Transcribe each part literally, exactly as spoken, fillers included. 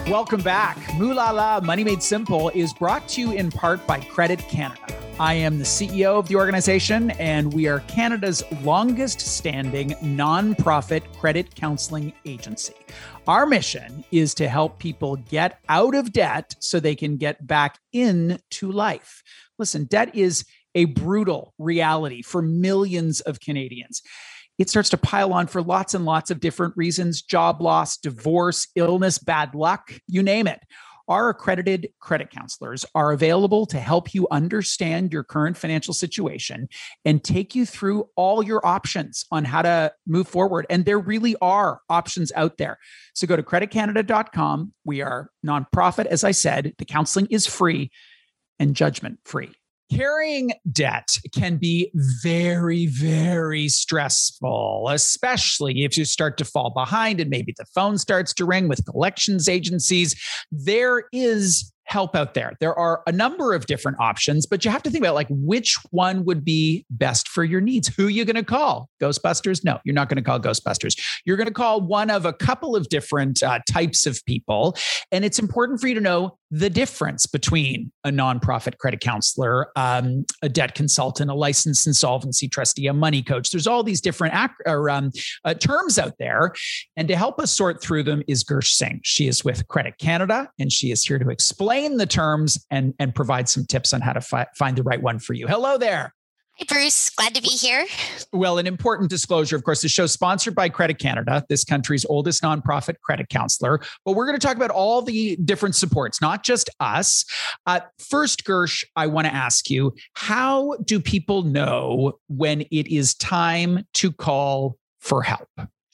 Welcome back. Moolah La Money Made Simple is brought to you in part by Credit Canada. I am the C E O of the organization, and we are Canada's longest standing nonprofit credit counseling agency. Our mission is to help people get out of debt so they can get back into life. Listen, debt is a brutal reality for millions of Canadians. It starts to pile on for lots and lots of different reasons: job loss, divorce, illness, bad luck, you name it. Our accredited credit counselors are available to help you understand your current financial situation and take you through all your options on how to move forward. And there really are options out there. So go to credit canada dot com. We are nonprofit, as I said. The counseling is free and judgment free. Carrying debt can be very, very stressful, especially if you start to fall behind and maybe the phone starts to ring with collections agencies. There is help out there. There are a number of different options, but you have to think about like which one would be best for your needs. Who are you going to call? Ghostbusters? No, you're not going to call Ghostbusters. You're going to call one of a couple of different uh, types of people. And it's important for you to know the difference between a nonprofit credit counselor, um, a debt consultant, a licensed insolvency trustee, a money coach. There's all these different ac- or, um, uh, terms out there. And to help us sort through them is Gersh Singh. She is with Credit Canada, and she is here to explain the terms and, and provide some tips on how to fi- find the right one for you. Hello there. Hi, Bruce. Glad to be here. Well, an important disclosure, of course, the show's sponsored by Credit Canada, this country's oldest nonprofit credit counselor. But we're going to talk about all the different supports, not just us. Uh, first, Gersh, I want to ask you, how do people know when it is time to call for help?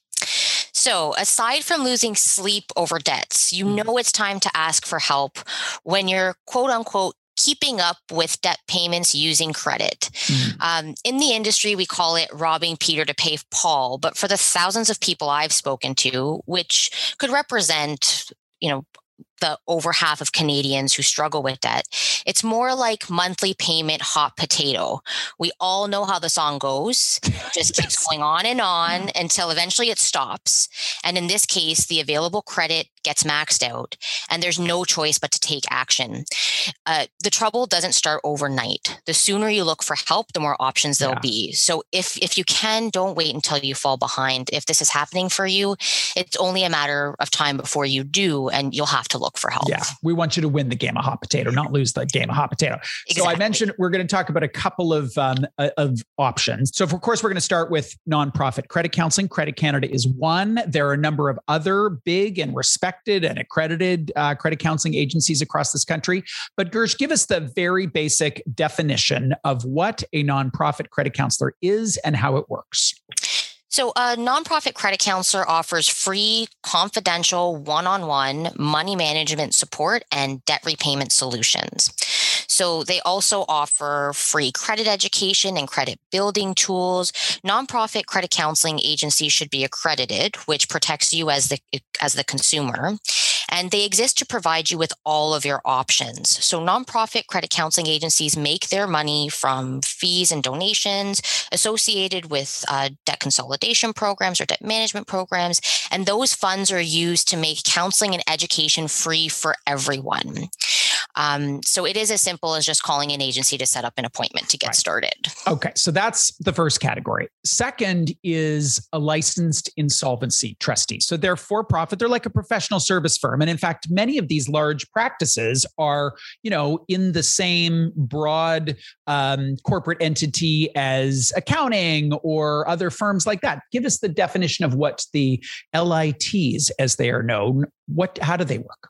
So aside from losing sleep over debts, you know it's time to ask for help when you're quote unquote keeping up with debt payments using credit. Mm. Um, in the industry, we call it robbing Peter to pay Paul. But for the thousands of people I've spoken to, which could represent, you know, the over half of Canadians who struggle with debt, it's more like monthly payment hot potato. We all know how the song goes. It just keeps going on and on until eventually it stops. And in this case, the available credit gets maxed out and there's no choice but to take action. Uh, the trouble doesn't start overnight. The sooner you look for help, the more options there'll yeah. be. So if, if you can, don't wait until you fall behind. If this is happening for you, it's only a matter of time before you do, and you'll have to look for help. Yeah, we want you to win the game of hot potato, not lose the game of hot potato. Exactly. So I mentioned we're going to talk about a couple of um, of options. So of course, we're going to start with nonprofit credit counseling. Credit Canada is one. There are a number of other big and respected and accredited uh, credit counseling agencies across this country. But Gersh, give us the very basic definition of what a nonprofit credit counselor is and how it works. So a nonprofit credit counselor offers free, confidential, one-on-one money management support and debt repayment solutions. So they also offer free credit education and credit building tools. Nonprofit credit counseling agencies should be accredited, which protects you as the as the consumer. And they exist to provide you with all of your options. So nonprofit credit counseling agencies make their money from fees and donations associated with uh, debt consolidation programs or debt management programs. And those funds are used to make counseling and education free for everyone. Um, so it is as simple as just calling an agency to set up an appointment to get right. started. Okay. So that's the first category. Second is a licensed insolvency trustee. So they're for profit. They're like a professional service firm. And in fact, many of these large practices are, you know, in the same broad um, corporate entity as accounting or other firms like that. Give us the definition of what the L I Ts, as they are known, what, how do they work?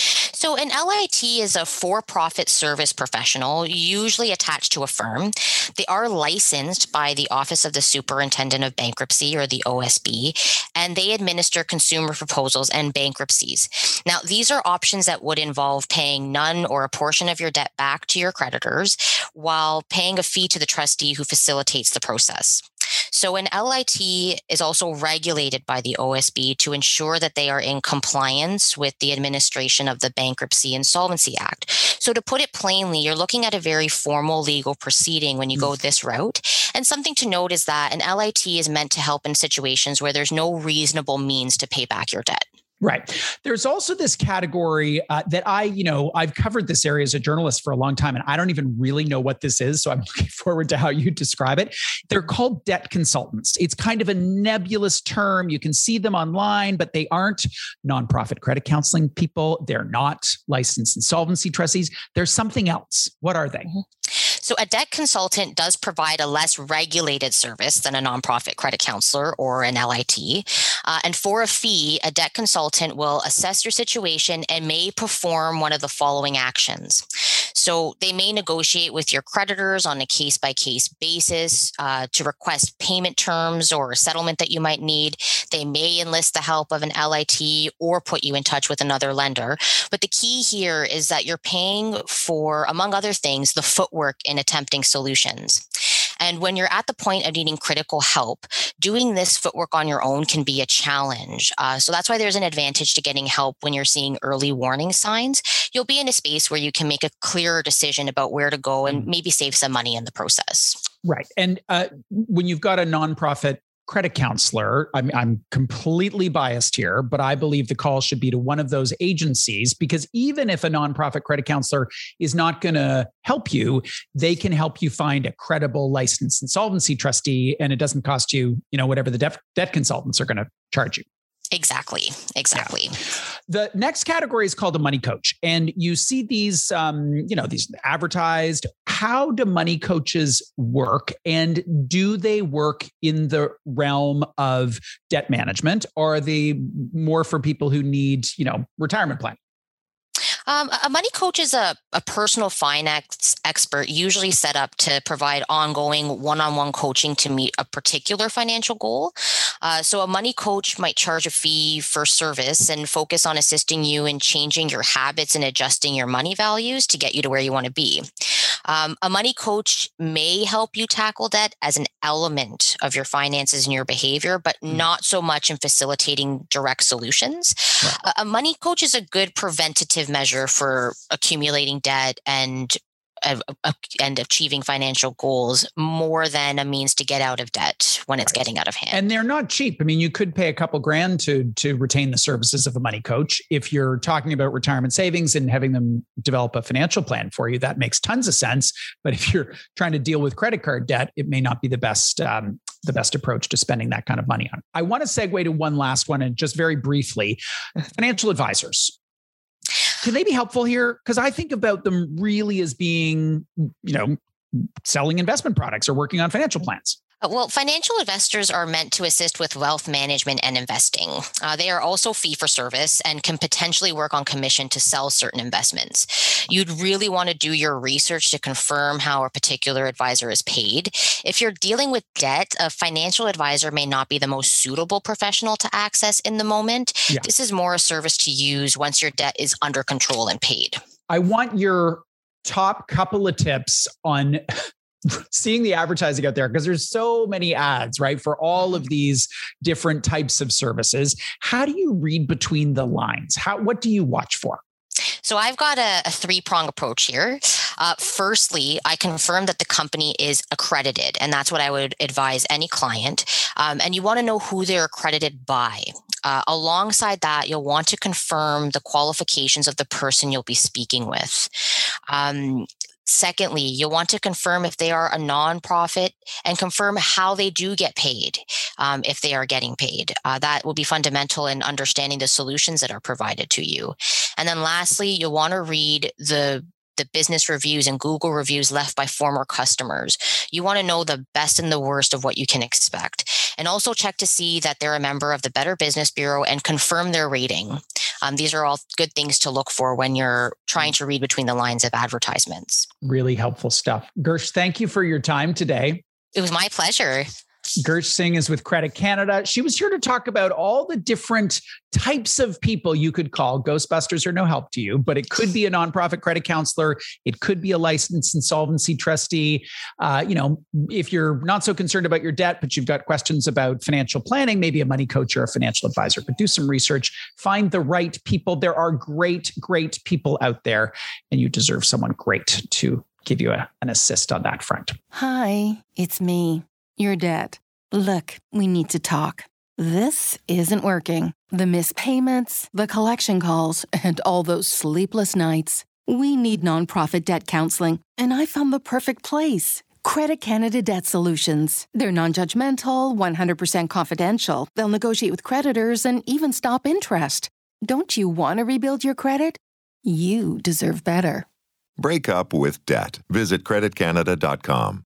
So an L I T is a for-profit service professional, usually attached to a firm. They are licensed by the Office of the Superintendent of Bankruptcy, or the O S B, and they administer consumer proposals and bankruptcies. Now, these are options that would involve paying none or a portion of your debt back to your creditors while paying a fee to the trustee who facilitates the process. So an L I T is also regulated by the O S B to ensure that they are in compliance with the administration of the Bankruptcy Insolvency Act. So to put it plainly, you're looking at a very formal legal proceeding when you go this route. And something to note is that an L I T is meant to help in situations where there's no reasonable means to pay back your debt. Right. There's also this category uh, that I, you know, I've covered this area as a journalist for a long time, and I don't even really know what this is. So I'm looking forward to how you describe it. They're called debt consultants. It's kind of a nebulous term. You can see them online, but they aren't nonprofit credit counseling people. They're not licensed insolvency trustees. There's something else. What are they? So a debt consultant does provide a less regulated service than a nonprofit credit counselor or an L I T. Uh, and for a fee, a debt consultant will assess your situation and may perform one of the following actions. So they may negotiate with your creditors on a case-by-case basis uh, to request payment terms or a settlement that you might need. They may enlist the help of an L I T or put you in touch with another lender. But the key here is that you're paying for, among other things, the footwork in attempting solutions. And when you're at the point of needing critical help, doing this footwork on your own can be a challenge. Uh, so that's why there's an advantage to getting help when you're seeing early warning signs. You'll be in a space where you can make a clearer decision about where to go and maybe save some money in the process. Right. And uh, when you've got a nonprofit credit counselor, I'm, I'm completely biased here, but I believe the call should be to one of those agencies, because even if a nonprofit credit counselor is not going to help you, they can help you find a credible licensed insolvency trustee, and it doesn't cost you, you know, whatever the debt, debt consultants are going to charge you. Exactly. Exactly. Yeah. The next category is called a money coach. And you see these, um, you know, these advertised. How do money coaches work? And do they work in the realm of debt management? Or are they more for people who need, you know, retirement planning? Um, a money coach is a, a personal finance expert usually set up to provide ongoing one-on-one coaching to meet a particular financial goal. Uh, so a money coach might charge a fee for service and focus on assisting you in changing your habits and adjusting your money values to get you to where you want to be. Um, a money coach may help you tackle debt as an element of your finances and your behavior, but mm. not so much in facilitating direct solutions. Right. A, a money coach is a good preventative measure for accumulating debt and uh, uh, and achieving financial goals more than a means to get out of debt when it's right. getting out of hand. And they're not cheap. I mean, you could pay a couple grand to to retain the services of a money coach. If you're talking about retirement savings and having them develop a financial plan for you, that makes tons of sense. But if you're trying to deal with credit card debt, it may not be the best um, the best approach to spending that kind of money on. I want to segue to one last one, and just very briefly, financial advisors. Can they be helpful here? Because I think about them really as being, you know, selling investment products or working on financial plans. Well, financial investors are meant to assist with wealth management and investing. Uh, they are also fee for service and can potentially work on commission to sell certain investments. You'd really want to do your research to confirm how a particular advisor is paid. If you're dealing with debt, a financial advisor may not be the most suitable professional to access in the moment. Yeah. This is more a service to use once your debt is under control and paid. I want your top couple of tips on seeing the advertising out there, because there's so many ads, right, for all of these different types of services. How do you read between the lines? How, what do you watch for? So I've got a, a three-prong approach here. Uh, firstly, I confirm that the company is accredited, and that's what I would advise any client. Um, and you want to know who they're accredited by. Uh, alongside that, you'll want to confirm the qualifications of the person you'll be speaking with. Um, Secondly, you'll want to confirm if they are a nonprofit and confirm how they do get paid, um, if they are getting paid. Uh, that will be fundamental in understanding the solutions that are provided to you. And then lastly, you'll want to read the the business reviews and Google reviews left by former customers. You want to know the best and the worst of what you can expect. And also check to see that they're a member of the Better Business Bureau and confirm their rating. Um, these are all good things to look for when you're trying to read between the lines of advertisements. Really helpful stuff. Gersh, thank you for your time today. It was my pleasure. Gersh Singh is with Credit Canada. She was here to talk about all the different types of people you could call. Ghostbusters are no help to you, but it could be a nonprofit credit counselor. It could be a licensed insolvency trustee. Uh, you know, if you're not so concerned about your debt, but you've got questions about financial planning, maybe a money coach or a financial advisor. But do some research. Find the right people. There are great, great people out there, and you deserve someone great to give you a, an assist on that front. Hi, it's me. Your dad. Look, we need to talk. This isn't working. The missed payments, the collection calls, and all those sleepless nights. We need nonprofit debt counseling, and I found the perfect place. Credit Canada Debt Solutions. They're non-judgmental, one hundred percent confidential. They'll negotiate with creditors and even stop interest. Don't you want to rebuild your credit? You deserve better. Break up with debt. Visit credit canada dot com.